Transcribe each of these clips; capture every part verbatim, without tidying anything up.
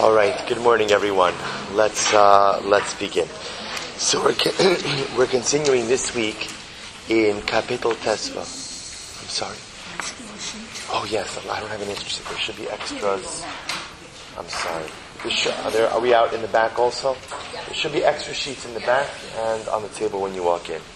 All right. Good morning, everyone. Let's uh, let's begin. So we're con- we're continuing this week in Kapitel Tesva. I'm sorry. Oh yes, I don't have an extra. There should be extras. I'm sorry. There should, are, there, are we out in the back also? There should be extra sheets in the back and on the table when you walk in.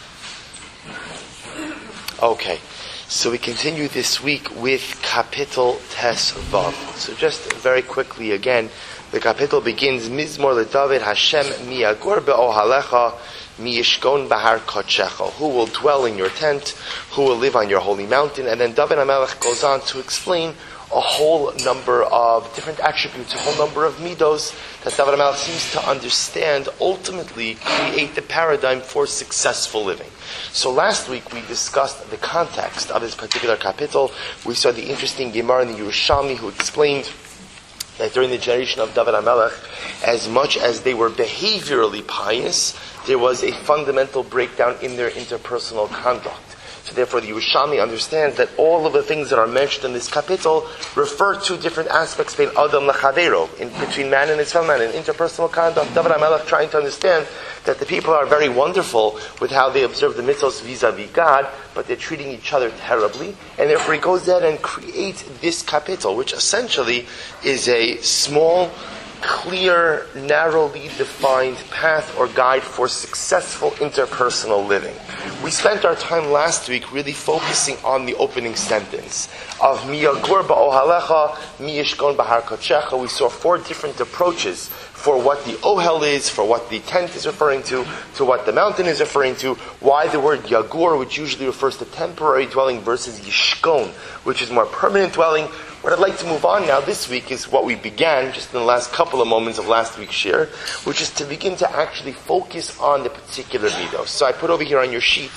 Okay. So we continue this week with Kapitel Tesvav. So just very quickly again, the Kapitel begins, Mizmor LeDavid Hashem mi yagur be'ohalecha mi yishkon bahar kodshecha. Who will dwell in your tent? Who will live on your holy mountain? And then David HaMelech goes on to explain a whole number of different attributes, a whole number of midos that David HaMelech seems to understand ultimately create the paradigm for successful living. So last week we discussed the context of this particular kapitel. We saw the interesting Gemara in the Yerushalmi who explained that during the generation of David HaMelech, as much as they were behaviorally pious, there was a fundamental breakdown in their interpersonal conduct. So therefore the Yerushalmi understands that all of the things that are mentioned in this kapitel refer to different aspects between Adam Lechavero, in between man and his fellow man, in interpersonal conduct. David HaMelech trying to understand that the people are very wonderful with how they observe the mitzvos vis-a-vis God, but they're treating each other terribly, and therefore he goes there and creates this kapitel, which essentially is a small, clear, narrowly defined path or guide for successful interpersonal living. We spent our time last week really focusing on the opening sentence of Mi yagur ba'ohalecha, mi yishkon bahar kodshecha. We saw four different approaches for what the ohel is, for what the tent is referring to, to what the mountain is referring to, why the word yagur, which usually refers to temporary dwelling, versus yishkon, which is more permanent dwelling. What I'd like to move on now this week is what we began just in the last couple of moments of last week's shir, which is to begin to actually focus on the particular midos. So I put over here on your sheet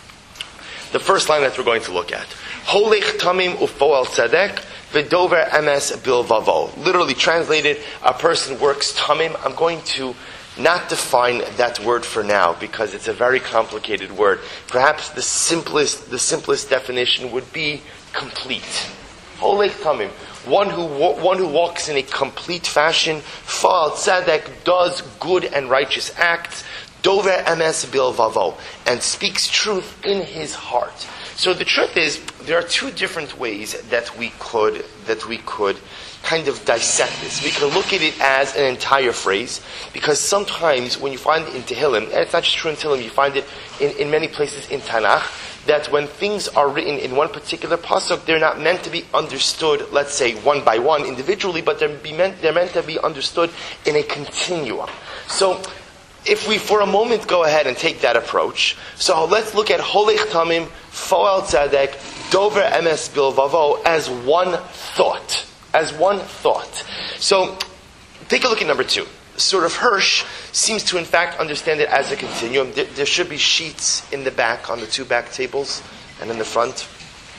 the first line that we're going to look at. Holech tamim ufoel tzedek v'dover emes bilvavo. Literally translated, a person works tamim. I'm going to not define that word for now because it's a very complicated word. Perhaps the simplest, the simplest definition would be complete. Holech tamim, one who one who walks in a complete fashion. Fa'al tzedek, does good and righteous acts. Dover emes bilvavo, and speaks truth in his heart. So the truth is, there are two different ways that we could that we could kind of dissect this. We could look at it as an entire phrase, because sometimes when you find it in Tehillim, and it's not just true in Tehillim, you find it in, in many places in Tanakh, that when things are written in one particular pasuk, they're not meant to be understood, let's say, one by one individually, but they're, be meant, they're meant to be understood in a continuum. So, if we for a moment go ahead and take that approach, so let's look at Holech Tamim, Foel Tzedek, Dover Emes Bilvavo as one thought. As one thought. So, take a look at number two. Sort of Hirsch seems to in fact understand it as a continuum. There, there should be sheets in the back, on the two back tables, and in the front.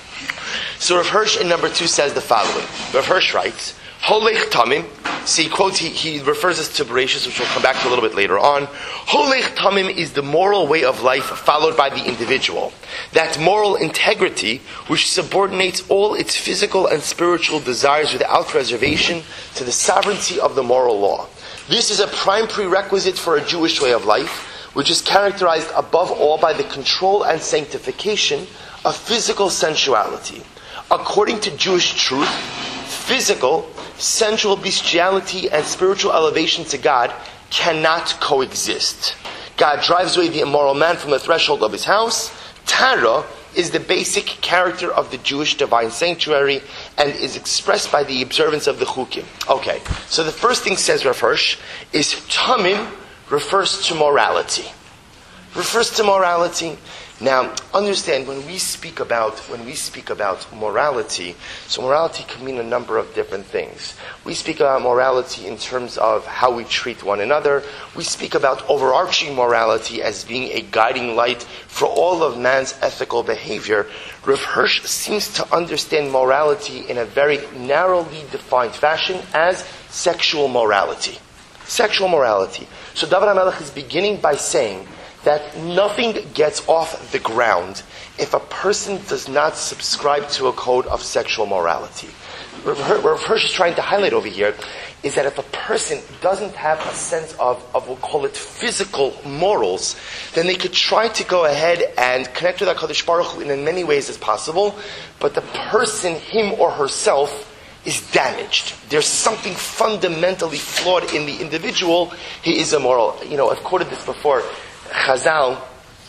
So Rav Hirsch in number two says the following. Rav Hirsch writes, Holech Tamim, see, quotes, he, he refers us to Bereshis, which we'll come back to a little bit later on. Holech Tamim is the moral way of life followed by the individual. That moral integrity which subordinates all its physical and spiritual desires without reservation to the sovereignty of the moral law. This is a prime prerequisite for a Jewish way of life, which is characterized above all by the control and sanctification of physical sensuality. According to Jewish truth, physical, sensual bestiality and spiritual elevation to God cannot coexist. God drives away the immoral man from the threshold of his house. Tara is the basic character of the Jewish divine sanctuary and is expressed by the observance of the chukim. Okay, so the first thing says Rav Hirsch is tamim refers to morality. Refers to morality. Now, understand when we speak about when we speak about morality, so morality can mean a number of different things. We speak about morality in terms of how we treat one another. We speak about overarching morality as being a guiding light for all of man's ethical behavior. Rav Hirsch seems to understand morality in a very narrowly defined fashion as sexual morality. Sexual morality. So David HaMelech is beginning by saying that nothing gets off the ground if a person does not subscribe to a code of sexual morality. What Rav Hirsch is trying to highlight over here is that if a person doesn't have a sense of, of we'll call it physical morals, then they could try to go ahead and connect with HaKadosh Baruch Hu in as many ways as possible, but the person, him or herself, is damaged. There's something fundamentally flawed in the individual. He is immoral. You know, I've quoted this before. Chazal,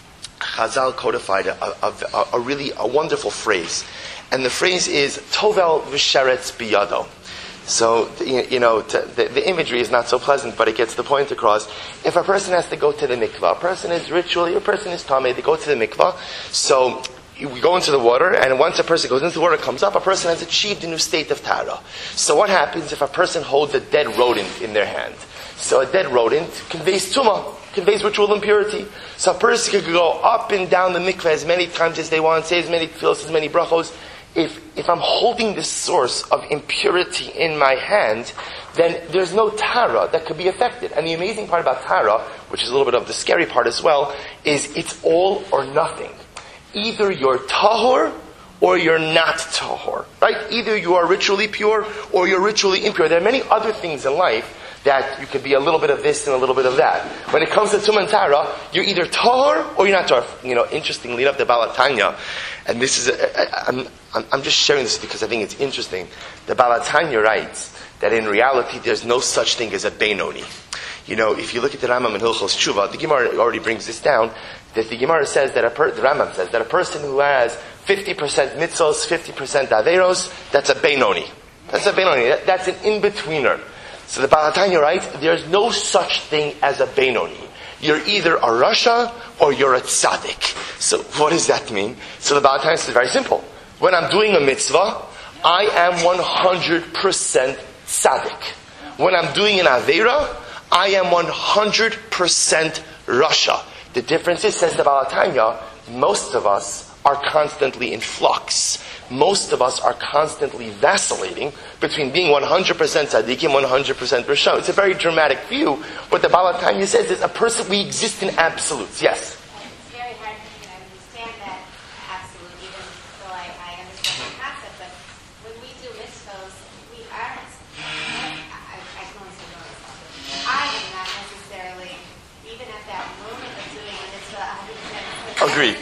Chazal codified a, a, a really a wonderful phrase. And the phrase is, Tovel v'sheretz biyado. So, you know, to, the, the imagery is not so pleasant, but it gets the point across. If a person has to go to the mikvah, a person is ritually, a person is tameh, they go to the mikvah. So, we go into the water, and once a person goes into the water, comes up, a person has achieved a new state of tara. So what happens if a person holds a dead rodent in their hand? So a dead rodent conveys tumah, conveys ritual impurity. So a person could go up and down the mikveh as many times as they want, say as many tefillos, as many brachos. If, if I'm holding this source of impurity in my hand, then there's no tara that could be affected. And the amazing part about tara, which is a little bit of the scary part as well, is it's all or nothing. Either you're tahor or you're not tahor, right? Either you are ritually pure or you're ritually impure. There are many other things in life that you could be a little bit of this and a little bit of that. When it comes to Tumah and Tara, you're either tahor or you're not tahor. You know, interestingly enough, the Baal HaTanya, and this is, a, I'm, I'm just sharing this because I think it's interesting. The Baal HaTanya writes that in reality there's no such thing as a Beinoni. You know, if you look at the Rambam in Hilchos Tshuva, the Gemara already brings this down, that the Gemara says that a per, the Rambam says that a person who has fifty percent mitzvos, fifty percent averos, that's a Beinoni. That's a Beinoni. That, that's an in-betweener. So the Baal HaTanya writes, there's no such thing as a Beinoni. You're either a Rasha or you're a Tzaddik. So what does that mean? So the Baal HaTanya says very simple. When I'm doing a mitzvah, I am one hundred percent Tzaddik. When I'm doing an Aveira, I am one hundred percent Rasha. The difference is, says the Baal HaTanya, most of us are constantly in flux. Most of us are constantly vacillating between being one hundred percent tzaddik and one hundred percent rasha. It's a very dramatic view. What the Baal HaTanya says is a person, we exist in absolutes. Yes? It's very hard for me to understand that absolute, even though I, I understand the concept, but when we do mitzvahs, we aren't, I, I can only say myself, I am not necessarily, even at that moment of doing a mitzvah, one hundred percent Agreed.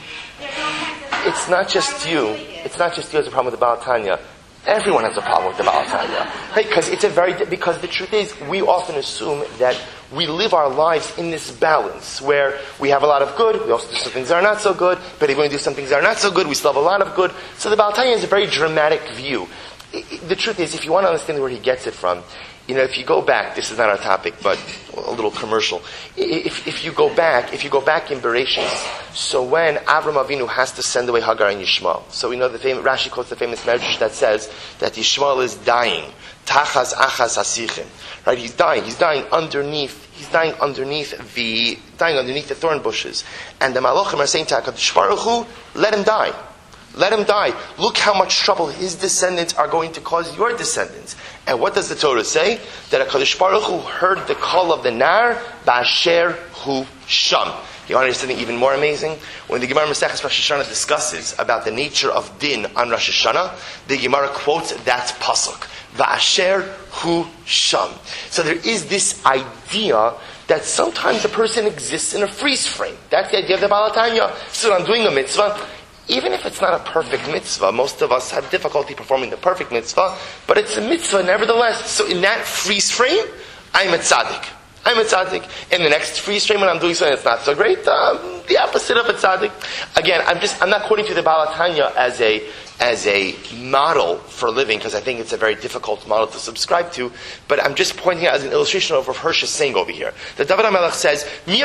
It's not just you. It's not just you as a problem with the Baal HaTanya. Everyone has a problem with the Baal HaTanya. Right? Because it's a very, because the truth is, we often assume that we live our lives in this balance, where we have a lot of good, we also do some things that are not so good, but if we do some things that are not so good, we still have a lot of good. So the Baal HaTanya is a very dramatic view. The truth is, if you want to understand where he gets it from, you know, if you go back, this is not our topic, but a little commercial. If, if you go back, if you go back in Bereshis, so when Avram Avinu has to send away Hagar and Yishmael, so we know the famous, Rashi quotes the famous medrash that says that Yishmael is dying. Tachas achas hasichim. Right? He's dying. He's dying underneath, he's dying underneath the, dying underneath the thorn bushes. And the Malachim are saying to HaKadosh Baruch Hu, let him die. Let him die. Look how much trouble his descendants are going to cause your descendants. And what does the Torah say? That HaKadosh Baruch Hu heard the call of the Nar, Ba'asher Hu Sham. You want to hear something even more amazing? When the Gemara Maseches Rosh Hashanah discusses about the nature of din on Rosh Hashanah, the Gemara quotes that pasuk, Va'asher Hu Sham. So there is this idea that sometimes a person exists in a freeze frame. That's the idea of the Baal HaTanya. So I'm doing a mitzvah. Even if it's not a perfect mitzvah, most of us have difficulty performing the perfect mitzvah, but it's a mitzvah nevertheless. So in that freeze frame, I'm a tzaddik. I'm a tzaddik. In the next freeze frame, when I'm doing something that's not so great, um, the opposite of a tzaddik. Again, I'm just, I'm not quoting to the Baal HaTanya as a, as a model for living, because I think it's a very difficult model to subscribe to, but I'm just pointing out as an illustration of what Hirsch is saying over here. That David HaMelech says,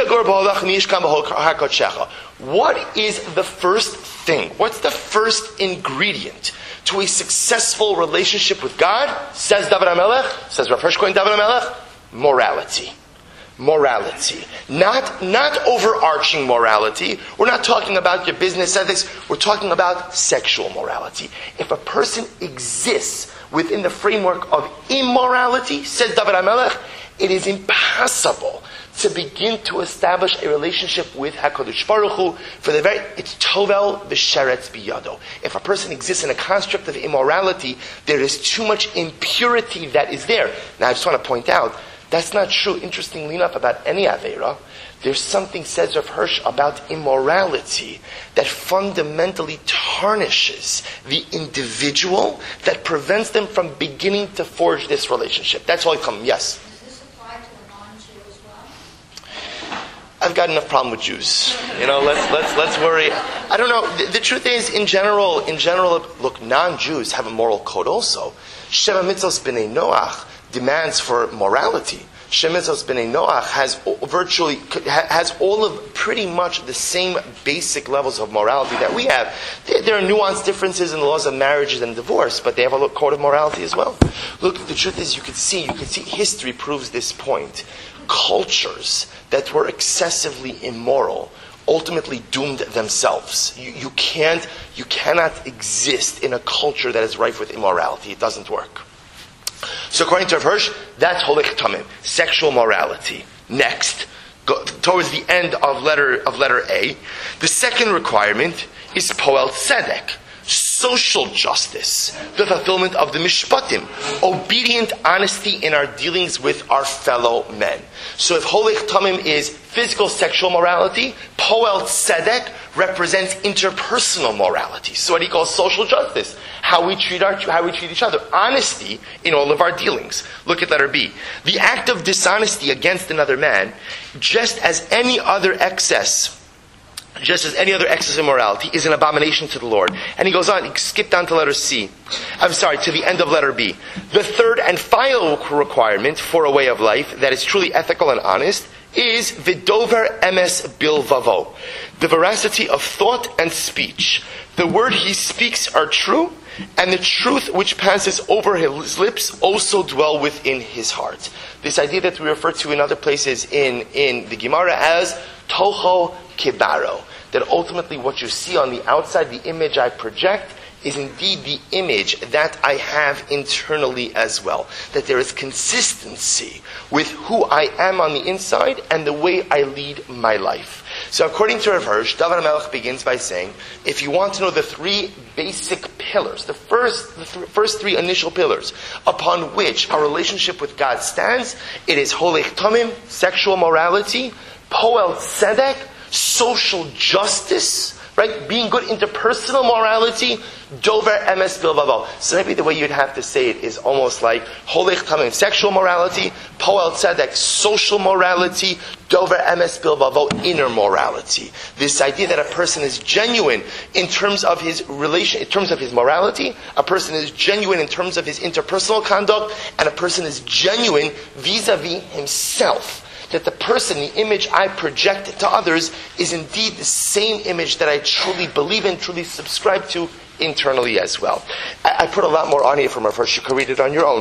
what is the first thing? What's the first ingredient to a successful relationship with God? Says David HaMelech, says Rav Hirsch David HaMelech, morality. Morality. Not, not overarching morality. We're not talking about your business ethics. We're talking about sexual morality. If a person exists within the framework of immorality, says David HaMelech, it is impossible impossible to begin to establish a relationship with HaKadosh Baruch Hu for the very, it's tovel v'sheretz biyado. If a person exists in a construct of immorality, there is too much impurity that is there. Now I just want to point out, that's not true, interestingly enough, about any Aveira. There's something, says Rav Hirsch, about immorality that fundamentally tarnishes the individual, that prevents them from beginning to forge this relationship. That's all I come, yes? Does this apply to a non-Jew as well? I've got enough problem with Jews. You know, let's let's let's worry. I don't know. The, the truth is, in general, in general, look, non-Jews have a moral code also. Shema Mitzvos B'nai Noach demands for morality. Shema Mitzvos B'nai Noach has virtually has all of pretty much the same basic levels of morality that we have. There, there are nuanced differences in the laws of marriages and divorce, but they have a code of morality as well. Look, the truth is, you can see, you can see, history proves this point. Cultures that were excessively immoral ultimately doomed themselves. You, you can't, you cannot exist in a culture that is rife with immorality. It doesn't work. So according to Rav Hirsch, that's holich tamim, sexual morality. Next, go, towards the end of letter of letter A, the second requirement is poel tzedek, social justice, the fulfillment of the mishpatim, obedient honesty in our dealings with our fellow men. So if holich tamim is physical sexual morality, poel tzedek represents interpersonal morality. So what he calls social justice, how we treat our how we treat each other, honesty in all of our dealings. Look at letter B. The act of dishonesty against another man, just as any other excess. Just as any other excess of morality is an abomination to the Lord. And he goes on, he skipped down to letter C. I'm sorry, to the end of letter B. The third and final requirement for a way of life that is truly ethical and honest is vidover emes bilvavo, the veracity of thought and speech. The word he speaks are true, and the truth which passes over his lips also dwell within his heart. This idea that we refer to in other places in, in the Gemara as toho kibaro, that ultimately what you see on the outside, the image I project, is indeed the image that I have internally as well. That there is consistency with who I am on the inside and the way I lead my life. So according to Rav Hirsch, David HaMelech begins by saying, if you want to know the three basic pillars, the first, the th- first three initial pillars upon which our relationship with God stands, it is holich tamim, sexual morality, poel tzedek, social justice, right? Being good, interpersonal morality, dover emes bilvavo. So maybe the way you'd have to say it is almost like holich tamim, sexual morality, poel tzedek, social morality, dover emes bilvavo, inner morality. This idea that a person is genuine in terms of his relation, in terms of his morality, a person is genuine in terms of his interpersonal conduct, and a person is genuine vis-a-vis himself. That the person, the image I project to others, is indeed the same image that I truly believe in, truly subscribe to internally as well. I, I put a lot more on here from Rav Hirsch. You can read it on your own.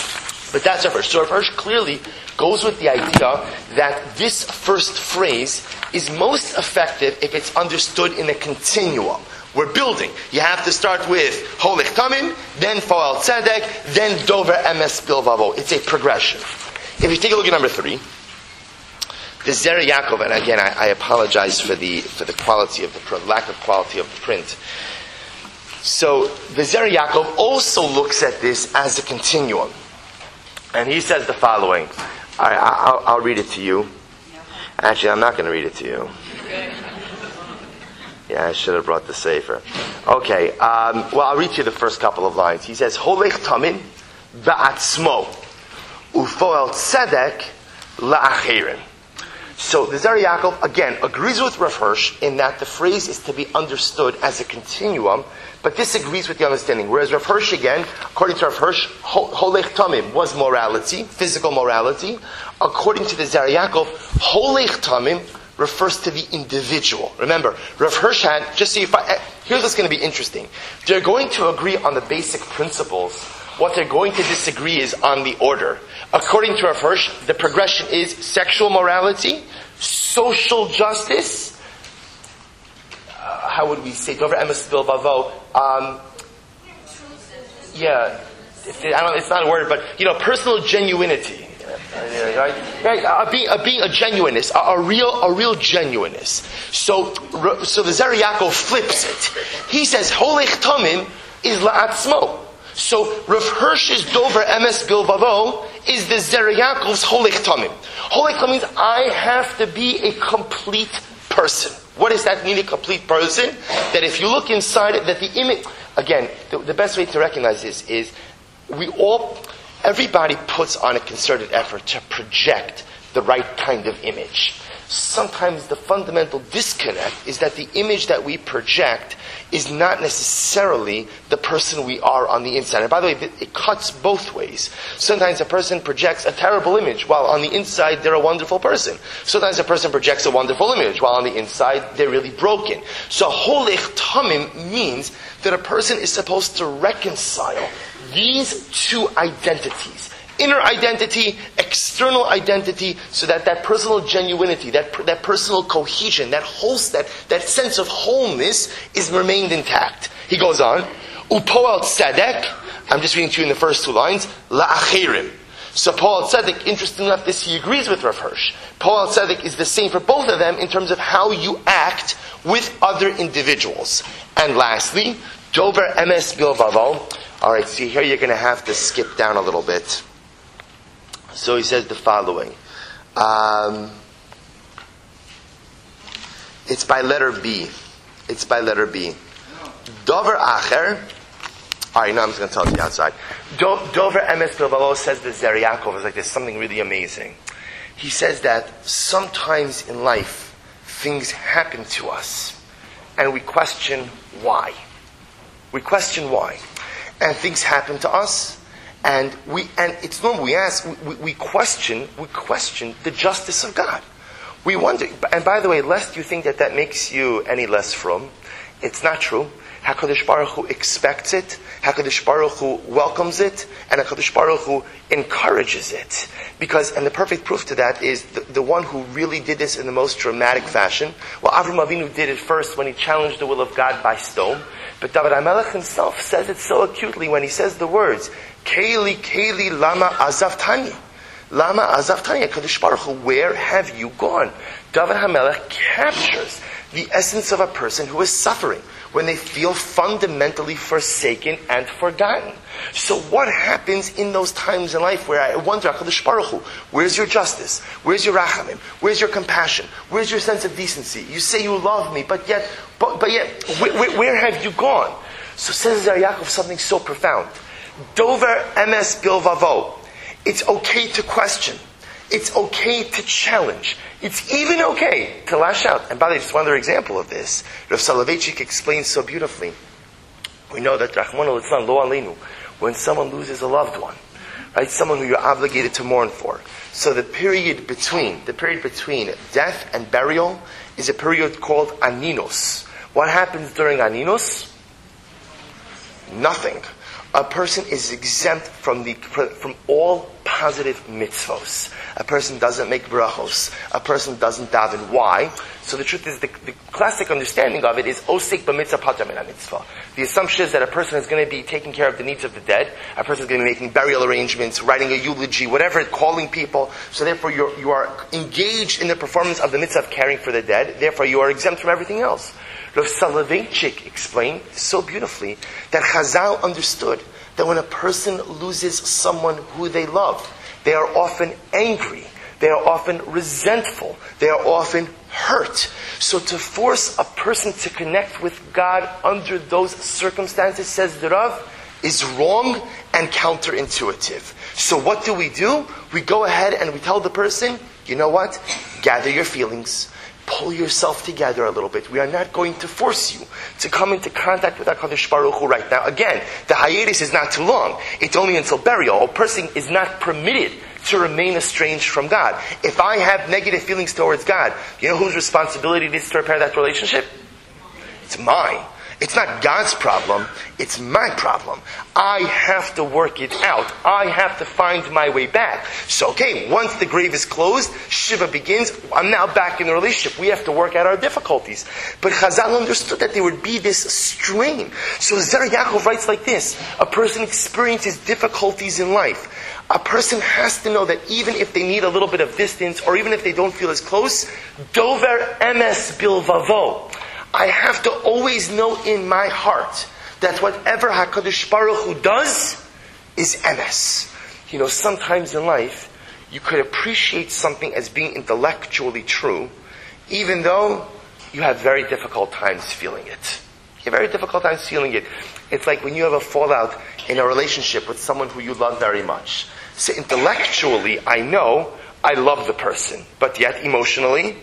But that's Rav Hirsch. So Rav Hirsch clearly goes with the idea that this first phrase is most effective if it's understood in a continuum. We're building. You have to start with holich tamim, then poel tzedek, then dover emes bilvavo. It's a progression. If you take a look at number three, the Zera Yaakov, and again, I, I apologize for the for the quality of the print, lack of quality of the print. So the Zera Yaakov also looks at this as a continuum, and he says the following. I, I, I'll, I'll read it to you. Actually, I'm not going to read it to you. Yeah, I should have brought the sefer. Okay, um, well, I'll read to you the first couple of lines. He says, "Holich tamim ba'atzmo ufoel tzedek la'achirim." So the Zera Yaakov, again, agrees with Rav Hirsch in that the phrase is to be understood as a continuum, but disagrees with the understanding. Whereas Rav Hirsch, again, according to Rav Hirsch, holich tamim was morality, physical morality. According to the Zera Yaakov, holich tamim refers to the individual. Remember, Rav Hirsch had, just so you find, here's what's going to be interesting. They're going to agree on the basic principles. What they're going to disagree is on the order. According to Rav Hirsch, the progression is sexual morality, social justice, uh, how would we say, dover emes bilvavo, um, yeah, if they, I don't, it's not a word, but, you know, personal genuinity. Right? Right? Uh, being, uh, being a genuineness, a, a real, a real genuineness. So, so the Zer Yaakov flips it. He says, Holech Tamim is la'atzmo. So Rav Hirsch's Dover Emes Bilvavo is the Zer Yaakov's Holech Tamim. Holech Tamim means I have to be a complete person. What does that mean, a complete person? That if you look inside it, that the image, again, the, the best way to recognize this is we all, everybody puts on a concerted effort to project the right kind of image. Sometimes the fundamental disconnect is that the image that we project is not necessarily the person we are on the inside. And by the way, it cuts both ways. Sometimes a person projects a terrible image, while on the inside they're a wonderful person. Sometimes a person projects a wonderful image, while on the inside they're really broken. So Holech Tamim means that a person is supposed to reconcile these two identities. Inner identity, external identity, so that that personal genuinity, that that personal cohesion, that whole, that, that sense of wholeness is remained intact. He goes on, Upoel Tzedek, I'm just reading to you in the first two lines, La'achirim. So Poel Tzedek, interesting enough, this he agrees with Rav Hirsch. Poel Tzedek is the same for both of them in terms of how you act with other individuals. And lastly, Dover Emes Bilvavo. Alright, see here you're going to have to skip down a little bit. So he says the following. Um, it's by letter B. It's by letter B. Dover Acher. Alright, no, I'm just going to tell it to you outside. Do, Dover Emes Bilvavo says that Zer Yaakov is like there's something really amazing. He says that sometimes in life things happen to us and we question why. We question why. And things happen to us. And we, and it's normal. We ask, we, we question, we question the justice of God. We wonder. And by the way, lest you think that that makes you any less from, it's not true. Hakadosh Baruch Hu expects it. Hakadosh Baruch Hu welcomes it, and Hakadosh Baruch Hu encourages it. Because, and the perfect proof to that is the, the one who really did this in the most dramatic fashion. Well, Avram Avinu did it first when he challenged the will of God by stone. But David HaMelech himself says it so acutely when he says the words, Keili, Keili, Lama Azaftani. Lama Azaftani, Kadosh Baruch Hu, where have you gone? David HaMelech captures the essence of a person who is suffering when they feel fundamentally forsaken and forgotten. So what happens in those times in life where I wonder, HaKadosh Baruch Hu, where's your justice? Where's your rachamim? Where's your compassion? Where's your sense of decency? You say you love me, but yet, but, but yet, where, where, where have you gone? So says Zer Yaakov something so profound. Dover Emes Bilvavo. It's okay to question. It's okay to challenge. It's even okay to lash out. And by the way, just one other example of this. Rav Soloveitchik explains so beautifully. We know that Rachmana litzlan lo aleinu, when someone loses a loved one, right, someone who you're obligated to mourn for. So the period between, the period between death and burial is a period called aninos. What happens during aninos? Nothing. A person is exempt from the from all positive mitzvos. A person doesn't make brachos. A person doesn't daven. Why? So the truth is, the, the classic understanding of it is osik b'mitzvah pater min mitzvah. The assumption is that a person is going to be taking care of the needs of the dead. A person is going to be making burial arrangements, writing a eulogy, whatever, calling people. So therefore, you're, you are engaged in the performance of the mitzvah of caring for the dead. Therefore, you are exempt from everything else. Rav Soloveitchik explained so beautifully that Chazal understood that when a person loses someone who they love, they are often angry, they are often resentful, they are often hurt. So to force a person to connect with God under those circumstances, says the Rav, is wrong and counterintuitive. So what do we do? We go ahead and we tell the person, you know what? Gather your feelings. Pull yourself together a little bit. We are not going to force you to come into contact with HaKadosh Baruch Hu right now. Again, the hiatus is not too long. It's only until burial. A person is not permitted to remain estranged from God. If I have negative feelings towards God, you know whose responsibility it is to repair that relationship? It's mine. It's not God's problem, it's my problem. I have to work it out. I have to find my way back. So, okay, once the grave is closed, Shiva begins. I'm now back in the relationship. We have to work out our difficulties. But Chazal understood that there would be this strain. So Zer Yaakov writes like this: a person experiences difficulties in life. A person has to know that even if they need a little bit of distance, or even if they don't feel as close, Dover emes bilvavo. I have to always know in my heart that whatever HaKadosh Baruch Hu does is emes. You know, sometimes in life, you could appreciate something as being intellectually true, even though you have very difficult times feeling it. You have very difficult times feeling it. It's like when you have a fallout in a relationship with someone who you love very much. So intellectually, I know I love the person, but yet emotionally,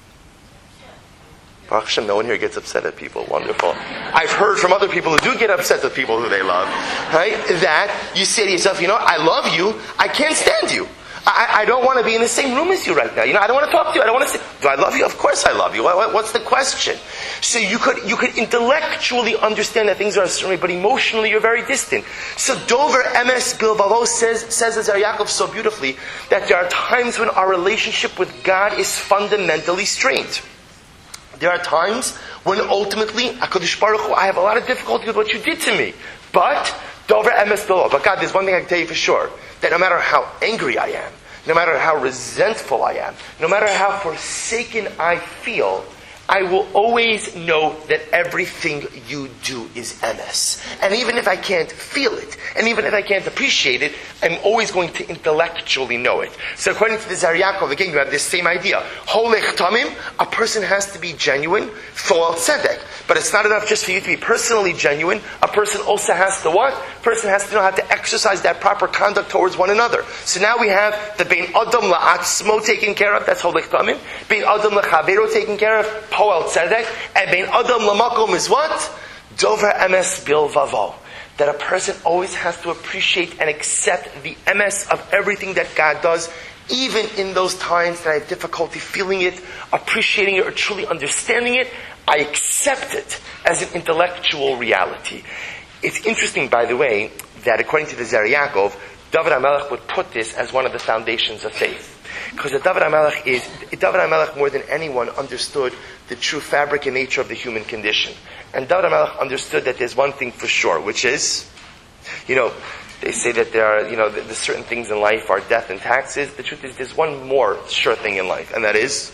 Baruch Hashem, no one here gets upset at people. Wonderful. I've heard from other people who do get upset with people who they love, right? That you say to yourself, you know, I love you, I can't stand you. I, I don't want to be in the same room as you right now. You know, I don't want to talk to you. I don't want to say, do I love you? Of course I love you. What, what's the question? So you could you could intellectually understand that things are a certain way, but emotionally you're very distant. So Dover emes bilvavo says, says as Zer Yaakov so beautifully, that there are times when our relationship with God is fundamentally strained. There are times when ultimately, HaKadosh Baruch Hu, I have a lot of difficulty with what you did to me. But, Dover emes bilvavo. But God, there's one thing I can tell you for sure. That no matter how angry I am, no matter how resentful I am, no matter how forsaken I feel, I will always know that everything you do is emes. And even if I can't feel it, and even if I can't appreciate it, I'm always going to intellectually know it. So according to the Zer Yaakov, again, you have this same idea. Holech tamim, a person has to be genuine, thol tzedek. But it's not enough just for you to be personally genuine. A person also has to what? A person has to know how to exercise that proper conduct towards one another. So now we have the Bein Adam la'atzmo taken care of, that's Holech tamim. Bein Adam la'chavero taken care of, Poel tzedek. And Bein Adam la'makom is what? Dover emes bilvavo. That a person always has to appreciate and accept the emes of everything that God does, even in those times that I have difficulty feeling it, appreciating it, or truly understanding it. I accept it as an intellectual reality. It's interesting, by the way, that according to the Zer Yaakov, David HaMelech would put this as one of the foundations of faith. Because the David HaMelech is, David HaMelech more than anyone understood the true fabric and nature of the human condition. And David HaMelech understood that there's one thing for sure, which is, you know, they say that there are, you know, the, the certain things in life are death and taxes. The truth is, there's one more sure thing in life, and that is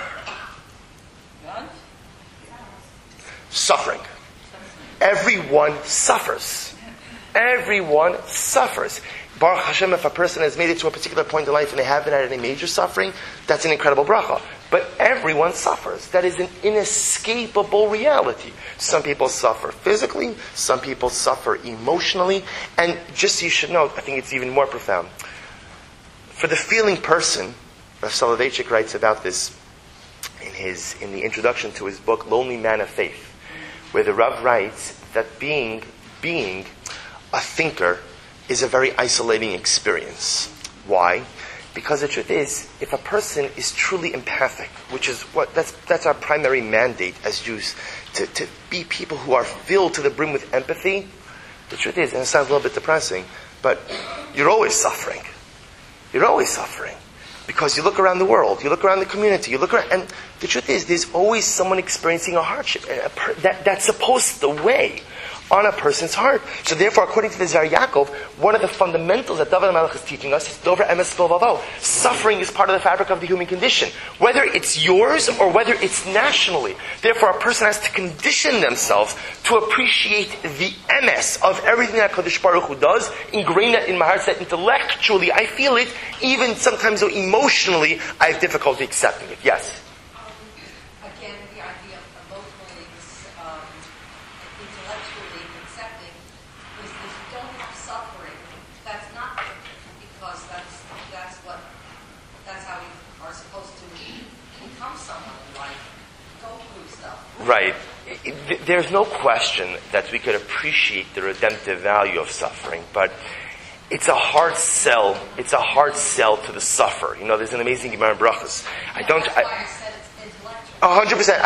suffering. Everyone suffers. Everyone suffers. Baruch Hashem, if a person has made it to a particular point in life and they haven't had any major suffering, that's an incredible bracha. But everyone suffers. That is an inescapable reality. Some people suffer physically, some people suffer emotionally, and just so you should know, I think it's even more profound. For the feeling person, Rav Soloveitchik writes about this in his in the introduction to his book, Lonely Man of Faith, where the Rav writes that being being a thinker is a very isolating experience. Why? Because the truth is, if a person is truly empathic, which is what that's that's our primary mandate as Jews, to, to be people who are filled to the brim with empathy, the truth is, and it sounds a little bit depressing, but you're always suffering. You're always suffering. Because you look around the world, you look around the community, you look around, and the truth is, there's always someone experiencing a hardship. A per, that, that's supposed to weigh on a person's heart. So therefore, according to the Zer Yaakov, one of the fundamentals that David HaMelech is teaching us is Dover emes bilvavo. Suffering is part of the fabric of the human condition. Whether it's yours or whether it's nationally. Therefore, a person has to condition themselves to appreciate the emes of everything that Kadosh Baruch Hu does, ingrain that in my heart, so that intellectually I feel it, even sometimes though emotionally I have difficulty accepting it. Yes? Right. There's no question that we could appreciate the redemptive value of suffering, but it's a hard sell. It's a hard sell to the sufferer. You know, there's an amazing Gemara in Brachos. I don't. A hundred percent. I.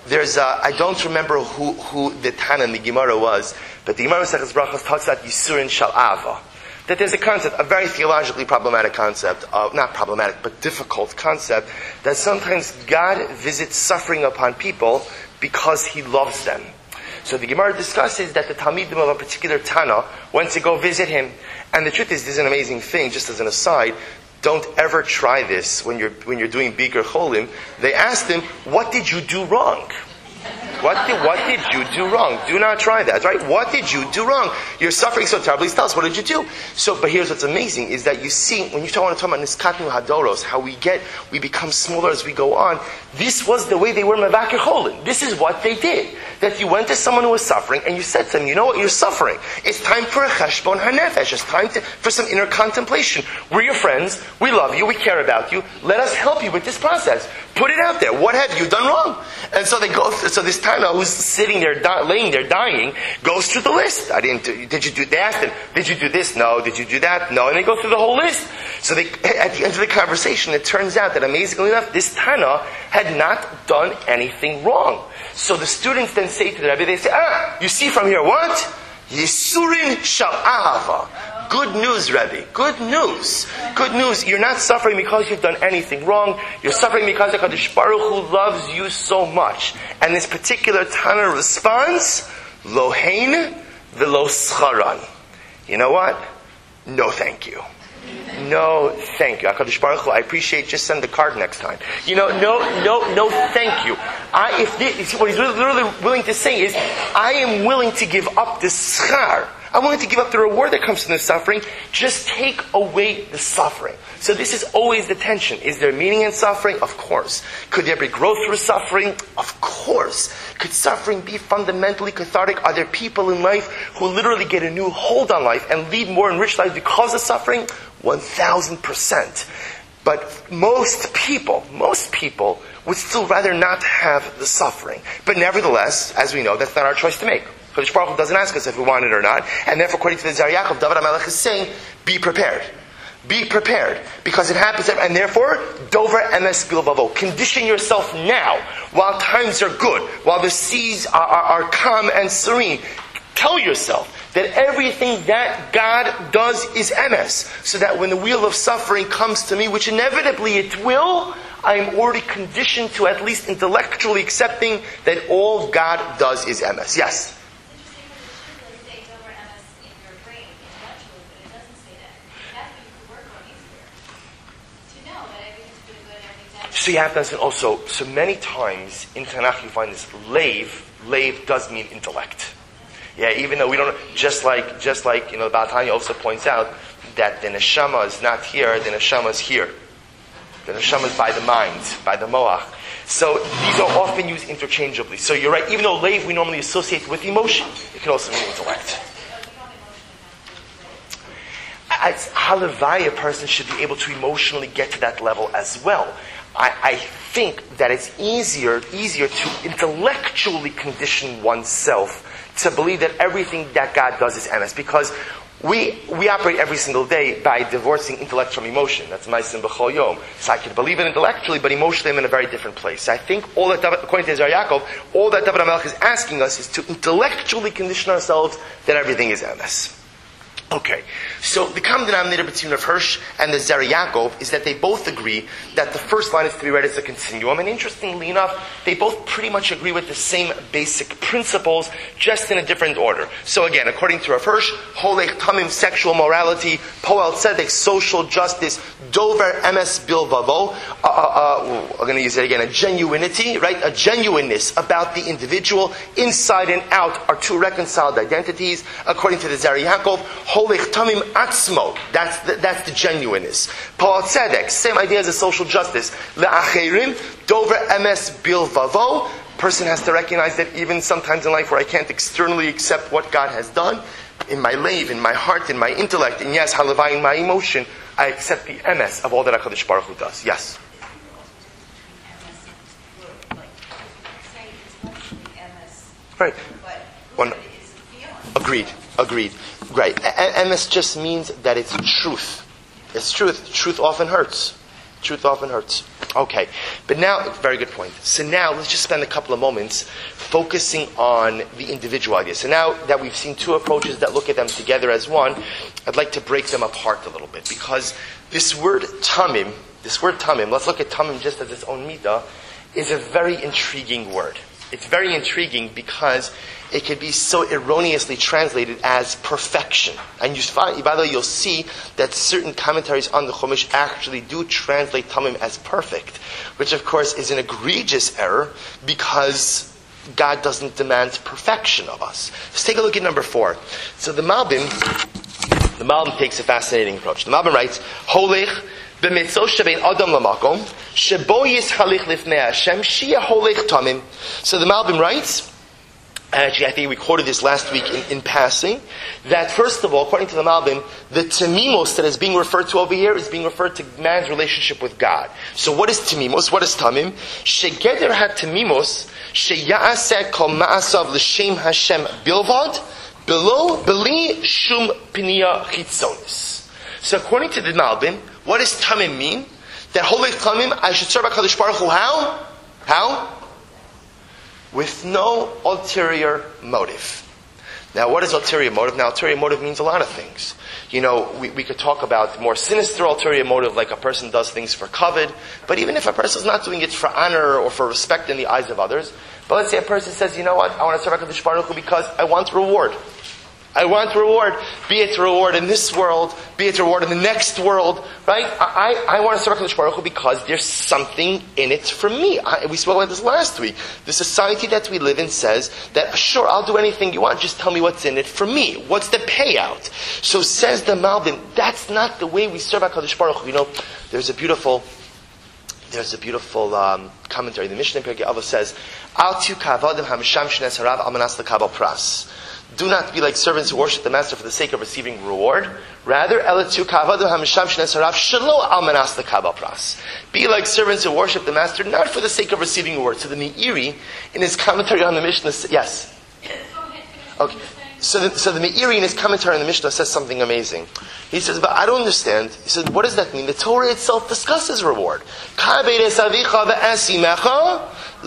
there's a, I don't remember who, who the Tana in the Gemara was, but the Gemara Maseches Brachos talks about Yisurin Shal Ava. That there's a concept, a very theologically problematic concept, of, not problematic, but difficult concept, that sometimes God visits suffering upon people because He loves them. So the Gemara discusses that the Talmidim of a particular Tana went to go visit him. And the truth is, this is an amazing thing, just as an aside. Don't ever try this when you're when you're doing Bikur Cholim. They asked him, what did you do wrong? What did, what did you do wrong? Do not try that, right? What did you do wrong? You're suffering so terribly. Tell us, what did you do? So, but here's what's amazing, is that you see, when you want to talk about Niskatnu Hadoros, how we get, we become smaller as we go on, this was the way they were Mevakir Cholim. This is what they did. That you went to someone who was suffering, and you said to them, you know what, you're suffering. It's time for a Cheshbon HaNefesh. It's time to, for some inner contemplation. We're your friends. We love you. We care about you. Let us help you with this process. Put it out there. What have you done wrong? And so they go, so this Tana who's sitting there, di- laying there dying, goes through the list. I didn't do, did you do, they asked him, did you do this? No. Did you do that? No. And they go through the whole list. So they, at the end of the conversation, it turns out that amazingly enough, this Tana had not done anything wrong. So the students then say to the Rebbe, they say, ah, you see from here what? Yisurin Shal Ahava. Good news, Rebbe. Good news. Good news. You're not suffering because you've done anything wrong. You're suffering because HaKadosh Baruch Hu loves you so much. And this particular Tana responds, Lohein v'lo scharan. You know what? No thank you. No, thank you. HaKadosh Baruch Hu, I appreciate, just send the card next time. You know, no, no, no, thank you. I, if this, what he's literally willing to say is, I am willing to give up the schar. I'm willing to give up the reward that comes from the suffering. Just take away the suffering. So this is always the tension. Is there meaning in suffering? Of course. Could there be growth through suffering? Of course. Could suffering be fundamentally cathartic? Are there people in life who literally get a new hold on life and lead more enriched lives because of suffering? One thousand percent. But most people, most people would still rather not have the suffering. But nevertheless, as we know, that's not our choice to make. Kadosh Baruch Hu doesn't ask us if we want it or not. And therefore, according to the Zar Yaakov, David HaMelech is saying, be prepared. Be prepared. Because it happens, and therefore, Dover Emes Bilbavo. Condition yourself now, while times are good, while the seas are, are, are calm and serene. Tell yourself that everything that God does is emes, so that when the wheel of suffering comes to me, which inevitably it will, I am already conditioned to at least intellectually accepting that all God does is emes. Yes? So you have to understand also, so many times in Tanakh you find this leiv, leiv does mean intellect. Yeah, even though we don't, just like, just like, you know, Baal Tanya also points out that the neshama is not here, the neshama is here. The neshama is by the mind, by the moach. So these are often used interchangeably. So you're right, even though leiv we normally associate with emotion, it can also mean intellect. As halavai, a person should be able to emotionally get to that level as well. I, I think that it's easier, easier to intellectually condition oneself to believe that everything that God does is emes, because we we operate every single day by divorcing intellect from emotion. That's ma'asim b'chol yom. So I can believe it intellectually, but emotionally I'm in a very different place. I think all that, according to Zar Yaakov, all that David HaMelech is asking us is to intellectually condition ourselves that everything is emes. Okay, so the common denominator between Rav Hirsch and the Zar Yaakov is that they both agree that the first line is to be read as a continuum, and interestingly enough, they both pretty much agree with the same basic principles, just in a different order. So again, according to Rav Hirsch, Holech Tamim, sexual morality, Poel Tzedek, social justice, Dover Emes Bilbavo, uh, uh, uh, I'm going to use it again, a genuinity, right? A genuineness about the individual, inside and out are two reconciled identities. According to the Zar Yaakov, Holech Tamim Atzmo, that's the, that's the genuineness. Poel Tzedek, same idea as a social justice. Le'acherim, Dover Emes Bilvavo, person has to recognize that even sometimes in life where I can't externally accept what God has done, in my leiv, in my heart, in my intellect, and yes, halavai, in my emotion, I accept the emes of all that HaKadosh Baruch Hu does. Yes? Right. One. Agreed. Agreed. Right. Emes just means that it's truth. It's truth. Truth often hurts. Truth often hurts. Okay, but now, very good point. So now, let's just spend a couple of moments focusing on the individual ideas. So now that we've seen two approaches that look at them together as one, I'd like to break them apart a little bit. Because this word tamim, this word tamim, let's look at tamim just as its own midah, is a very intriguing word. It's very intriguing because it could be so erroneously translated as perfection. And you find, by the way, you'll see that certain commentaries on the Chumash actually do translate tamim as perfect, which of course is an egregious error because God doesn't demand perfection of us. Let's take a look at number four. So the Malbim, the Malbim takes a fascinating approach. The Malbim writes, Holech b'mitzos shebein adam lamakom shebo yischalich lifnei Hashem shia holech tamim. So the Malbim writes, actually I think we quoted this last week in, in passing, that first of all, according to the Malbim, the tamimos that is being referred to over here is being referred to man's relationship with God. So what is tamimos? What is tamim? Shegeder ha-tamimos sheya'aseh kol ma'asav l'shem Hashem bilvad below beli shum pniya chitzonis. So according to the Malbim, what does tamim mean? That holy tamim, I should serve HaKadosh Baruch Hu how? How? With no ulterior motive. Now, what is ulterior motive? Now, ulterior motive means a lot of things. You know, we, we could talk about more sinister ulterior motive, like a person does things for covet, but even if a person is not doing it for honor or for respect in the eyes of others, but let's say a person says, you know what, I want to serve HaKadosh Baruch Hu because I want reward. I want reward, be it reward in this world, be it reward in the next world, right? I, I, I want to serve HaKadosh Baruch Hu because there's something in it for me. I, we spoke about this last week. The society that we live in says that, sure, I'll do anything you want, just tell me what's in it for me. What's the payout? So says the Malbim, that's not the way we serve HaKadosh Baruch Hu. You know, there's a beautiful, there's a beautiful um, commentary. The Mishnah in Pirkei Avos says, Al tu kavadim hamisham shnes harav al manas lekabel pras. Do not be like servants who worship the master for the sake of receiving reward. Rather, be like servants who worship the master not for the sake of receiving reward. So the Meiri, in his commentary on the Mishnah, yes. Okay. So the, so the Meiri in his commentary on the Mishnah says something amazing. He says, but I don't understand. He says, what does that mean? The Torah itself discusses reward. We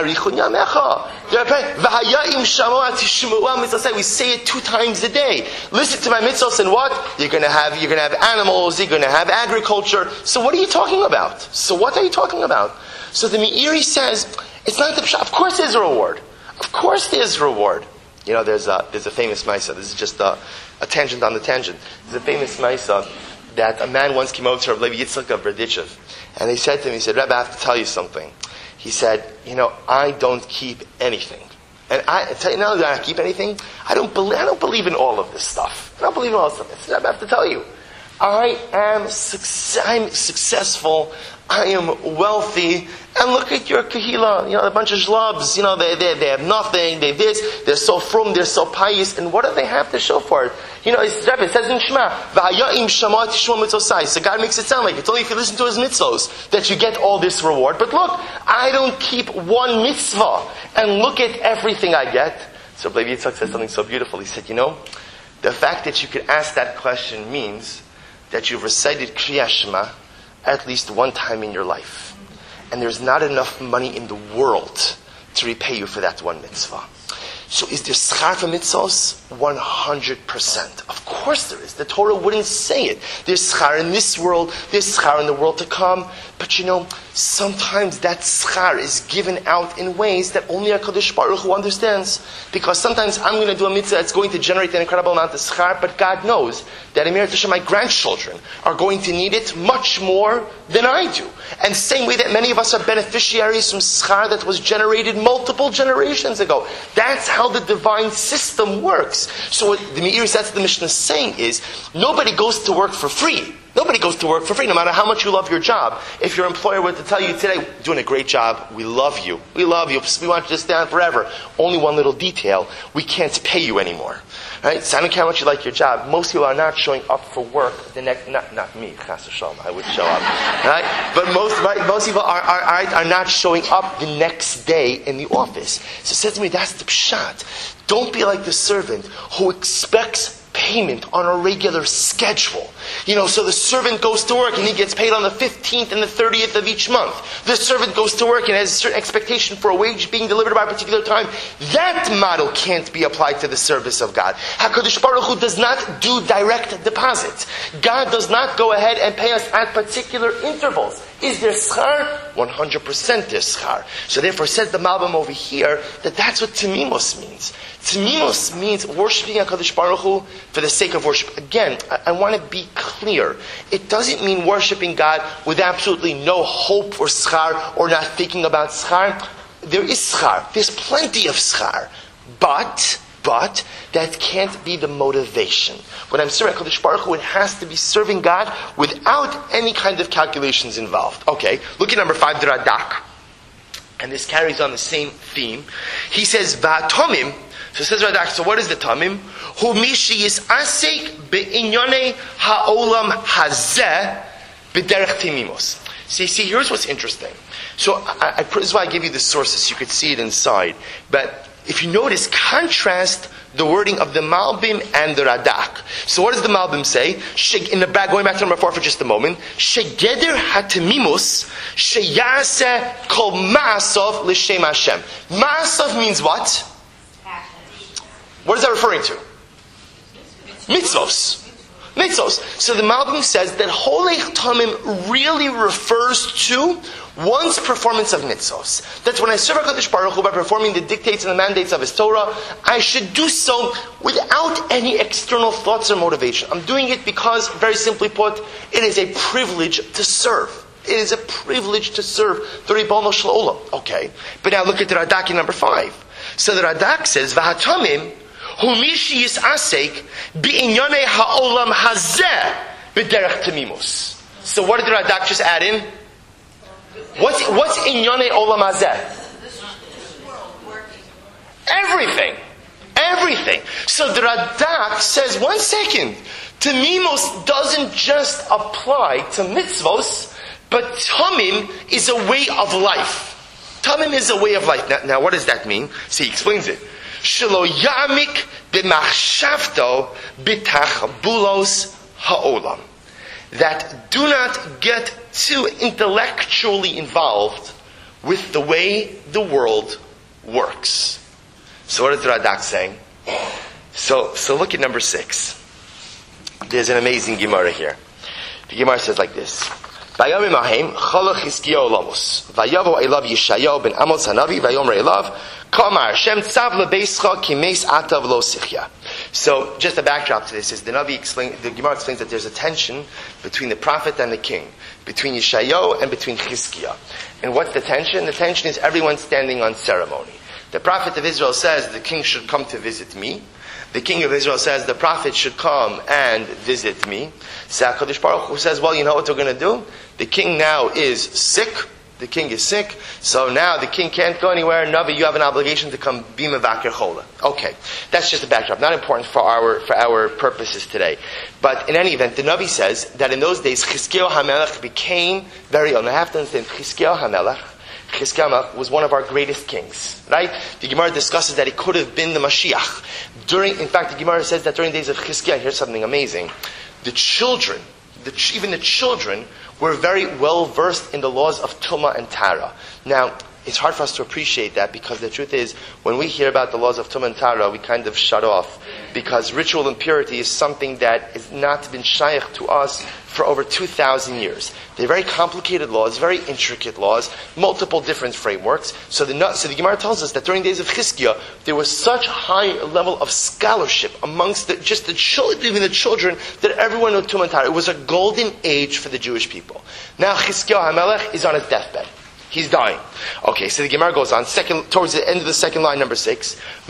say it two times a day. Listen to my mitzvahs and what? You're going to have, you're going to have animals, you're going to have agriculture. So what are you talking about? So what are you talking about? So the Meiri says, it's not the pshat. Of course there's a reward. Of course there's reward. You know, there's a, there's a famous Maisa. This is just a, a tangent on the tangent. There's a famous Maisa that a man once came over to Rabbi Levi Yitzchak of Berdichev. And he said to him, he said, Rabbi, I have to tell you something. He said, you know, I don't keep anything. And I tell you now that I don't keep anything, I don't believe, I don't believe in all of this stuff. I don't believe in all this stuff. I, said, I have to tell you, I am success, I'm successful, I am wealthy, and look at your kahila, you know, a bunch of shlubs, you know, they, they, they have nothing, they this, they're so frum, they're so pious, and what do they have to show for it? You know, it's, it says in Shema, V'haya'im shama tishma mitzvosai. So God makes it sound like it's only if you listen to His mitzvos that you get all this reward. But look, I don't keep one mitzvah, and look at everything I get. So Rabbi Yitzchak said something so beautiful. He said, you know, the fact that you could ask that question means that you've recited Kriyat Shema at least one time in your life. And there's not enough money in the world to repay you for that one mitzvah. So is there schar for mitzvahs? one hundred percent. Of course there is. The Torah wouldn't say it. There's schar in this world, there's schar in the world to come. But you know, sometimes that schar is given out in ways that only HaKadosh Baruch Hu understands. Because sometimes I'm going to do a mitzvah that's going to generate an incredible amount of schar, but God knows that Emir Tashem, my grandchildren, are going to need it much more than I do. And same way that many of us are beneficiaries from schar that was generated multiple generations ago. That's how the divine system works. So what the Meiri says the Mishnah is saying is, nobody goes to work for free. Nobody goes to work for free, no matter how much you love your job. If your employer were to tell you today, doing a great job, we love you. We love you. We want you to stay on forever. Only one little detail, we can't pay you anymore. Right? So I don't care how much you like your job. Most people are not showing up for work the next, not, not me, chas v'shalom, I would show up. Right? But most, right, most people are, are, are, are not showing up the next day in the office. So it says to me, that's the pshat. Don't be like the servant who expects payment on a regular schedule. You know, so the servant goes to work and he gets paid on the fifteenth and the thirtieth of each month. The servant goes to work and has a certain expectation for a wage being delivered by a particular time. That model can't be applied to the service of God. HaKadosh Baruch Hu does not do direct deposits. God does not go ahead and pay us at particular intervals. Is there schar? one hundred percent there's schar. So therefore says the Malbim over here that that's what Tamimos means. Tamimos means worshiping HaKadosh Baruch Hu for the sake of worship. Again, I, I want to be clear. It doesn't mean worshiping God with absolutely no hope for schar or not thinking about schar. There is schar. There's plenty of schar. But, but, that can't be the motivation. When I'm serving HaKadosh Baruch Hu, it has to be serving God without any kind of calculations involved. Okay, look at number five, the Radak. And this carries on the same theme. He says, Va'atomim. So says Radak, so what is the Tamim? Hu mishi is asik be'inyone ha'olam hazeh b'derech timimos. See, see, here's what's interesting. So, I, I, this is why I give you the sources, you could see it inside. But if you notice, contrast the wording of the Malbim and the Radak. So what does the Malbim say? In the back, going back to number four for just a moment. Shegeder hatamimus sheyase kol ma'asov l'shem Hashem. Ma'asov means what? What is that referring to? Mitzvos. Mitzvos. So the Malbim says that Holech Tamim really refers to one's performance of mitzvos. That's when I serve HaKadosh Baruch Hu by performing the dictates and the mandates of His Torah, I should do so without any external thoughts or motivation. I'm doing it because, very simply put, it is a privilege to serve. It is a privilege to serve the Ribono Shel Olam. Okay. But now look at the Radak in number five. So the Radak says, V'hatamim Humishi is asek bi'inyane ha'olam hazeh b'derech tamimos. So what did the Radak just add in? What's what's inyane olam hazeh? Everything, everything. So the Radak says, one second, tamimos doesn't just apply to mitzvos, but tamim is a way of life. Tamim is a way of life. Now, now what does that mean? See, he explains it. Shelo yamik b'machshavto b'tachbulos ha'olam. That do not get too intellectually involved with the way the world works. So what is the Radak saying? So, so look at number six. There's an amazing Gemara here. The Gemara says like this. Vayomim ahem chalach Chizkiyahu olamos. Vayavo elav Yeshayahu ben Amos hanavi vayomer elav Kamar Shem tzav lebeischa kimeis atav lo sichya. So, just a backdrop to this is the Navi explain, the Gemara explains that there's a tension between the prophet and the king, between Yeshayahu and between Chizkiah. And what's the tension? The tension is everyone standing on ceremony. The prophet of Israel says the king should come to visit me. The king of Israel says the prophet should come and visit me. So HaKadosh Baruch Hu says, well, you know what we're going to do? The king now is sick. The king is sick. So now the king can't go anywhere. Navi, you have an obligation to come be Mevakir Chola. Okay. That's just a backdrop. Not important for our, for our purposes today. But in any event, the Navi says that in those days, Chizkiyahu HaMelech became very ill. Now I have to understand, Chizkiyahu HaMelech, Chizkiyahu was one of our greatest kings, right? The Gemara discusses that it could have been the Mashiach. During, in fact, the Gemara says that during the days of Chizkiyahu, here's something amazing. The children, the, even the children, were very well versed in the laws of Tumah and Tara. Now, it's hard for us to appreciate that because the truth is, when we hear about the laws of Tumah and Tara, we kind of shut off. Because ritual impurity is something that has not been shaykh to us for over two thousand years. They're very complicated laws, very intricate laws, multiple different frameworks. So the, so the Gemara tells us that during the days of Chizkiah, there was such high level of scholarship amongst the, just the children, even the children, that everyone knew Tumah and Tara. It was a golden age for the Jewish people. Now Chizkiyahu HaMelech is on his deathbed. He's dying. Okay, so the Gemara goes on, second, towards the end of the second line, number six. So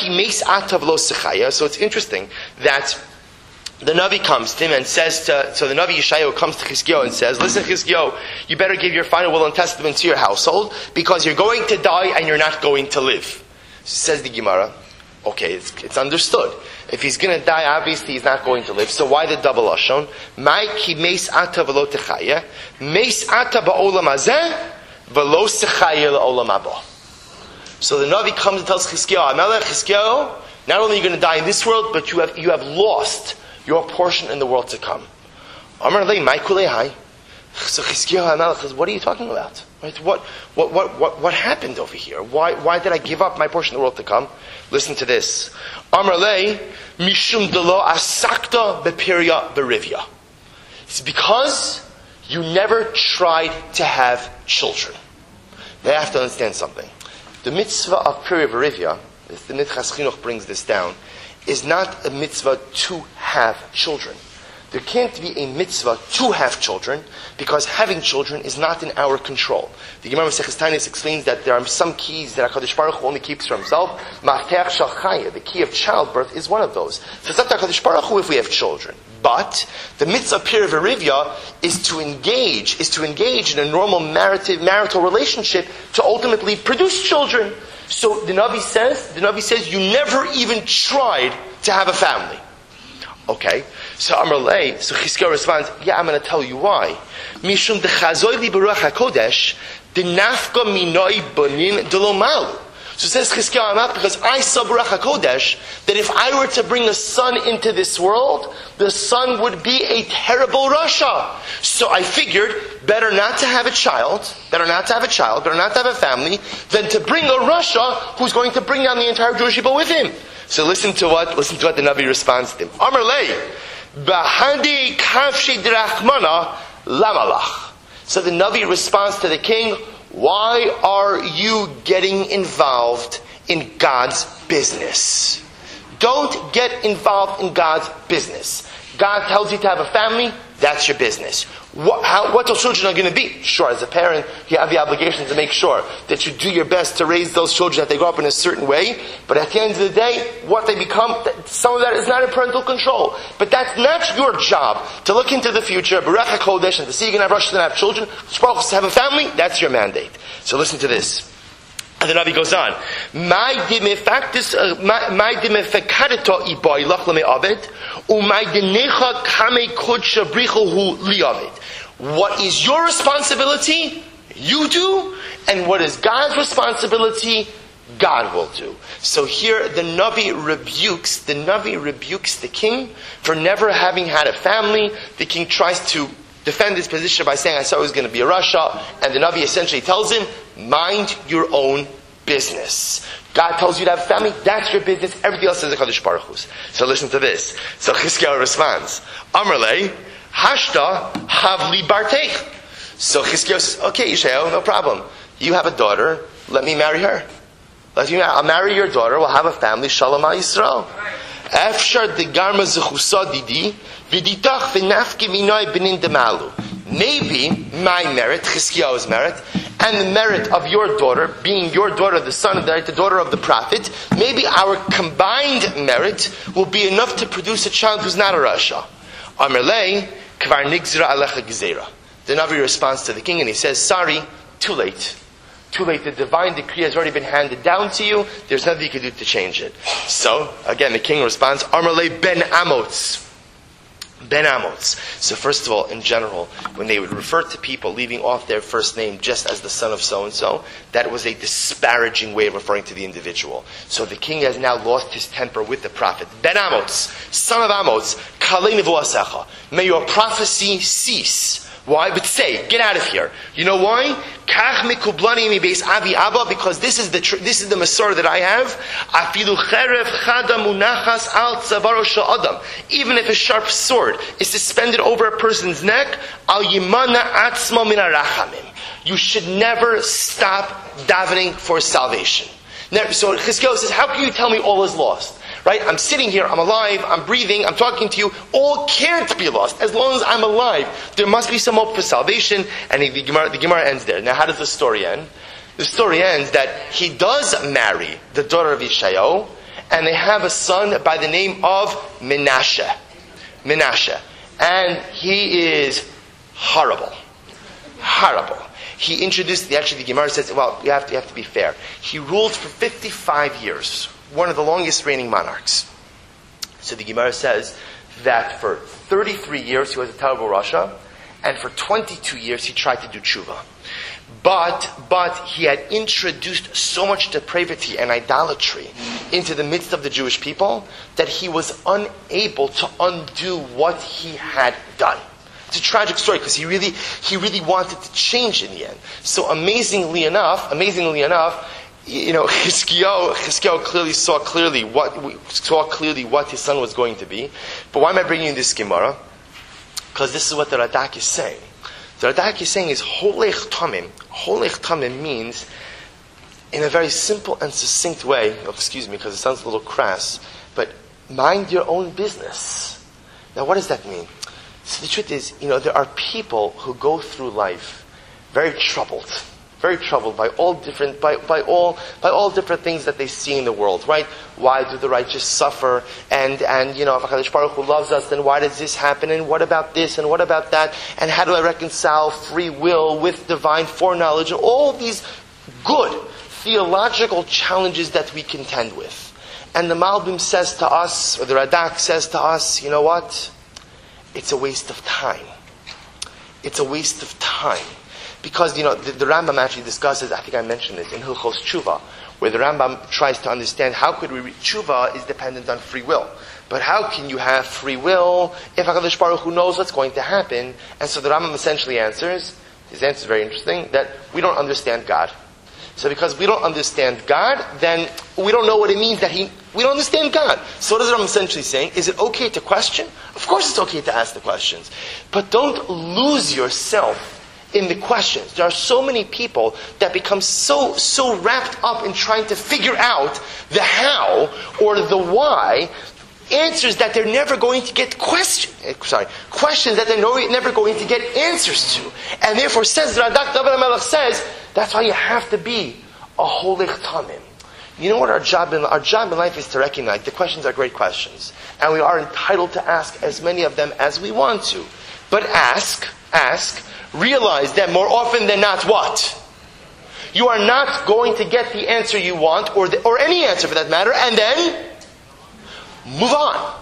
it's interesting that the Navi comes to him and says to, so the Navi Yeshayahu comes to Chizkiyahu and says, listen Chizkiyahu, you better give your final will and testament to your household, because you're going to die and you're not going to live. Says the Gemara, okay, it's, it's understood. If he's going to die, obviously he's not going to live. So why the double lashon? Mai ki meis ata v'lo techaya, meis ata ba'olam hazeh, v'lo sechaya la'olam haba. So the Navi comes and tells Chizkiyahu, Melech Chizkiyahu, Not only are you going to die in this world, but you have you have lost your portion in the world to come. Amar lei mai kulei hai. So Chizkiyahu HaMelech says, what are you talking about? Right? What, what, what, what, what happened over here? Why, why did I give up my portion of the world to come? Listen to this. Amar lei mishum delo asakta bepiria berivya. It's because you never tried to have children. They have to understand something. The mitzvah of Pirya Verivya, the Minchas Chinuch brings this down, is not a mitzvah to have children. There can't be a mitzvah to have children because having children is not in our control. The Gemara Maseches Taanis explains that there are some keys that HaKadosh Baruch Hu only keeps for himself. Mafteach shel chaya, the key of childbirth, is one of those. So it's up to HaKadosh Baruch Hu if we have children. But the mitzvah of Pirya Verivya is to engage, is to engage in a normal marital, marital relationship to ultimately produce children. So the Navi says, the Navi says, you never even tried to have a family. Okay, so Amar lei, so Chizkiyahu responds, yeah, I'm going to tell you why. Mishum dechazoy li beruach hakodesh, denafka minoi bonin delo malu. So it says Chizkiyahu HaMelech, because I saw beruach hakodesh, that if I were to bring a son into this world, the son would be a terrible rasha. So I figured, better not to have a child, better not to have a child, better not to have a family, than to bring a rasha who's going to bring down the entire Jewish people with him. So listen to what listen to what the Navi responds to him. Amar lei, b'hadi kavshei drachmana lamalach. So the Navi responds to the king, why are you getting involved in God's business? Don't get involved in God's business. God tells you to have a family, that's your business. What, how, what those children are going to be? Sure, as a parent, you have the obligation to make sure that you do your best to raise those children, that they grow up in a certain way. But at the end of the day, what they become, some of that is not in parental control. But that's not your job to look into the future, Beruach HaKodesh, and to see you're going to have Rosh, to have children, to have a family. That's your mandate. So listen to this. And the Navi goes on. What is your responsibility? You do. And what is God's responsibility? God will do. So here the Navi rebukes, the Navi rebukes the king for never having had a family. The king tries to defend his position by saying, I saw it was going to be a rasha, and the Navi essentially tells him, mind your own business. God tells you to have a family, that's your business, everything else is a HaKadosh Baruch Hu's. So listen to this. So Chizkiyahu responds, Amar lei, hashta havli barteich. So Chizkiyahu says, okay, Yishayahu, no problem. You have a daughter, let me marry her. Let me, I'll marry your daughter, we'll have a family, Shalom HaYisrael. Efshar de garma zechusa didi, viditach v'nafki minoi benin demalu. Maybe my merit, Chizkiyahu's merit, and the merit of your daughter, being your daughter, the son of the, the daughter of the prophet, maybe our combined merit will be enough to produce a child who's not a rasha. Amar lei, kvar nigzra alecha gezerah. The Navi responds to the king and he says, sorry, too late. Too late. The divine decree has already been handed down to you. There's nothing you can do to change it. So, again, the king responds, Amar lei ben Amotz. Ben Amotz. So first of all, in general, when they would refer to people leaving off their first name just as the son of so-and-so, that was a disparaging way of referring to the individual. So the king has now lost his temper with the prophet. Ben Amotz, son of Amotz, kalei nevuasecha. May your prophecy cease. Why? But say, get out of here. You know why? Kach mikublani mi beis avi abba, because this is the tr- this is the Masorah that I have. Afilu cherev chada munachas al tzavaro shel adam. Even if a sharp sword is suspended over a person's neck, al yimana atzmo min harachamim. You should never stop davening for salvation. Now, so Chizkiyahu says, how can you tell me all is lost? Right? I'm sitting here, I'm alive, I'm breathing, I'm talking to you. All can't be lost. As long as I'm alive, there must be some hope for salvation. And the Gemara, the Gemara ends there. Now, how does the story end? The story ends that he does marry the daughter of Yishayahu, and they have a son by the name of Menashe. Menashe. And he is horrible. Horrible. He introduced, the, actually the Gemara says, well, you have to, you have to be fair. He ruled for fifty-five years. One of the longest reigning monarchs. So the Gemara says that for thirty-three years he was a terrible rasha, and for twenty-two years he tried to do tshuva. But, but he had introduced so much depravity and idolatry into the midst of the Jewish people that he was unable to undo what he had done. It's a tragic story because he really, he really wanted to change in the end. So amazingly enough, amazingly enough, you know, Chizkiyahu, Chizkiyahu clearly saw clearly what saw clearly what his son was going to be. But why am I bringing you this Gemara? Because this is what the Radak is saying. The Radak is saying is Holech Tamim. Holech Tamim means, in a very simple and succinct way, oh, excuse me because it sounds a little crass, but mind your own business. Now what does that mean? So the truth is, you know, there are people who go through life very troubled. Very troubled by all different, by, by all, by all different things that they see in the world, right? Why do the righteous suffer? And, and, you know, if HaKadosh Baruch Hu loves us, then why does this happen? And what about this? And what about that? And how do I reconcile free will with divine foreknowledge? And all these good theological challenges that we contend with. And the Malbim says to us, or the Radak says to us, you know what? It's a waste of time. It's a waste of time. Because, you know, the, the Rambam actually discusses, I think I mentioned this, in Hilchos Tshuva, where the Rambam tries to understand how could we, Tshuva is dependent on free will. But how can you have free will if HaKadosh Baruch Hu knows what's going to happen? And so the Rambam essentially answers, his answer is very interesting, that we don't understand God. So because we don't understand God, then we don't know what it means that He, we don't understand God. So what is Rambam essentially saying? Is it okay to question? Of course it's okay to ask the questions. But don't lose yourself in the questions. There are so many people that become so, so wrapped up in trying to figure out the how or the why, answers that they're never going to get question, sorry, questions that they're no, never going to get answers to. And therefore, says Radak, David HaMelech says, that's why you have to be a Holech Tamim. You know what our job in our job in life is to recognize the questions are great questions. And we are entitled to ask as many of them as we want to. But ask, ask, realize that more often than not, what? You are not going to get the answer you want, or the, or any answer for that matter, and then move on.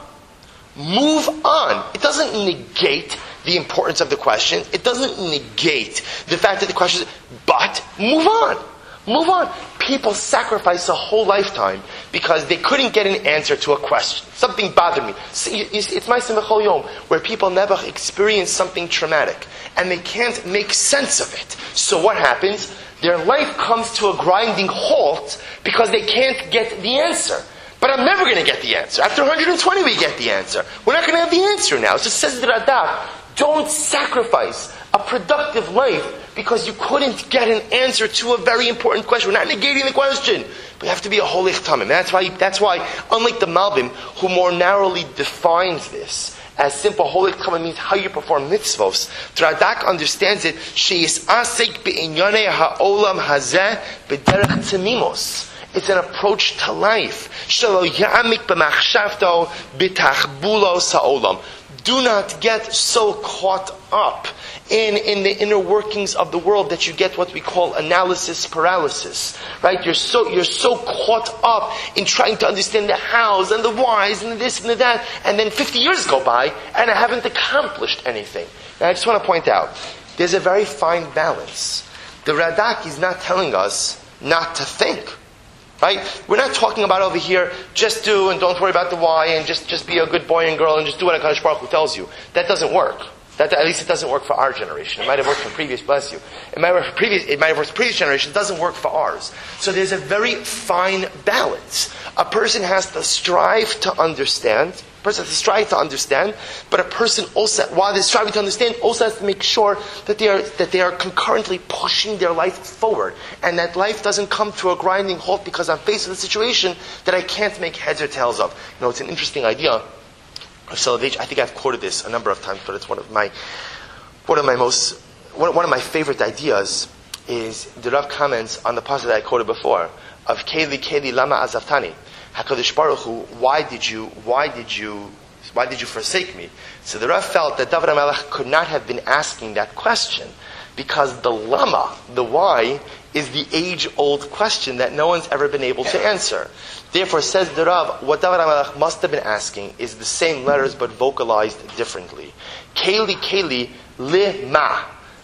Move on. It doesn't negate the importance of the question. It doesn't negate the fact that the question is, but move on. Move on. People sacrifice a whole lifetime because they couldn't get an answer to a question. Something bothered me. See, it's my Simchol Yom, where people never experience something traumatic and they can't make sense of it. So what happens? Their life comes to a grinding halt because they can't get the answer. But I'm never going to get the answer. After one hundred twenty we get the answer. We're not going to have the answer now. So it says the Radak, don't sacrifice a productive life because you couldn't get an answer to a very important question. We're not negating the question. But you have to be a Holech Tamim. That's why, that's why, unlike the Malbim, who more narrowly defines this as simple Holech Tamim means how you perform mitzvos, Radak understands it, she'is asik be'inyanei ha'olam hazeh b'derech tzimimos. It's an approach to life. Shelo ya'amik b'machshavto b'tachbulo sa'olam. Do not get so caught up in, in the inner workings of the world that you get what we call analysis paralysis. Right? You're so, you're so caught up in trying to understand the hows and the whys and the this and the that, and then fifty years go by and I haven't accomplished anything. Now I just want to point out, there's a very fine balance. The Radak is not telling us not to think. Right? We're not talking about over here, just do and don't worry about the why and just, just be a good boy and girl and just do what HaKadosh Baruch Hu tells you. That doesn't work. That, at least it doesn't work for our generation. It might have worked for previous, bless you. It might have worked for previous, it might have worked for previous generation. It doesn't work for ours. So there's a very fine balance. A person has to strive to understand. A person has to strive to understand, but a person also, while they're striving to understand, also has to make sure that they are that they are concurrently pushing their life forward, and that life doesn't come to a grinding halt because I'm faced with a situation that I can't make heads or tails of. You know, it's an interesting idea. Soloveitch, I think I've quoted this a number of times, but it's one of my one of my most one, one of my favorite ideas is the Rav comments on the passage that I quoted before of Keli Keli Lama Azavtani. HaKadosh Baruch Hu, why did you why did you why did you forsake me? So the Rav felt that David HaMelech could not have been asking that question because the lama, the why, is the age-old question that no one's ever been able to answer. Therefore, says the Rav, what David HaMelech must have been asking is the same letters but vocalized differently. Keli, Keli, li ma.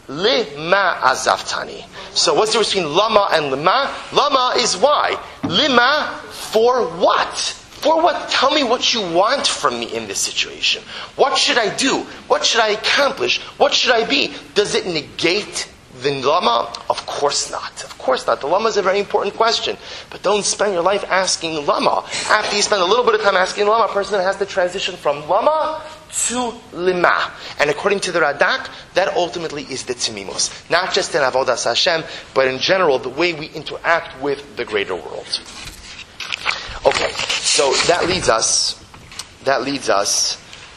Lima azaftani. So what's the difference between lama and lima? Lama is why. Lima, for what? For what? Tell me what you want from me in this situation. What should I do? What should I accomplish? What should I be? Does it negate the lama? Of course not. Of course not. The lama is a very important question. But don't spend your life asking lama. After you spend a little bit of time asking lama, a person has to transition from lama to lima. And according to the Radak, that ultimately is the tzimimos. Not just in Avodas Hashem, but in general, the way we interact with the greater world. Okay, so that leads us, that leads us,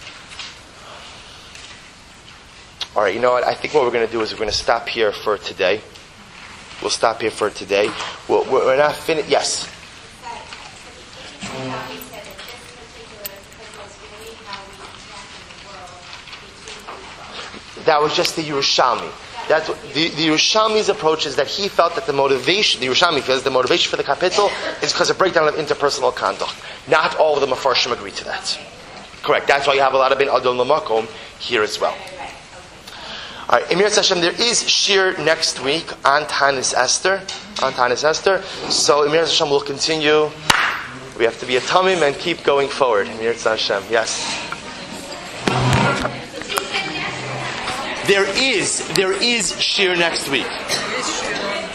all right, you know what, I think what we're going to do is we're going to stop here for today. We'll stop here for today. We'll, we're not finished, yes? That was just the Yerushalmi. That's what, the, the Yerushalmi's approach is that he felt that the motivation, the Yerushalmi feels the motivation for the kapitel is because of breakdown of interpersonal conduct. Not all of the Mefarshim agree to that. Correct. That's why you have a lot of bin Adon Lamakom here as well. All right, Emir Hashem, there is shir next week on Tanis Esther. On Tanis Esther. So Emir Hashem will continue. We have to be a tamim and keep going forward. Emir Hashem, yes. There is, there is shir next week.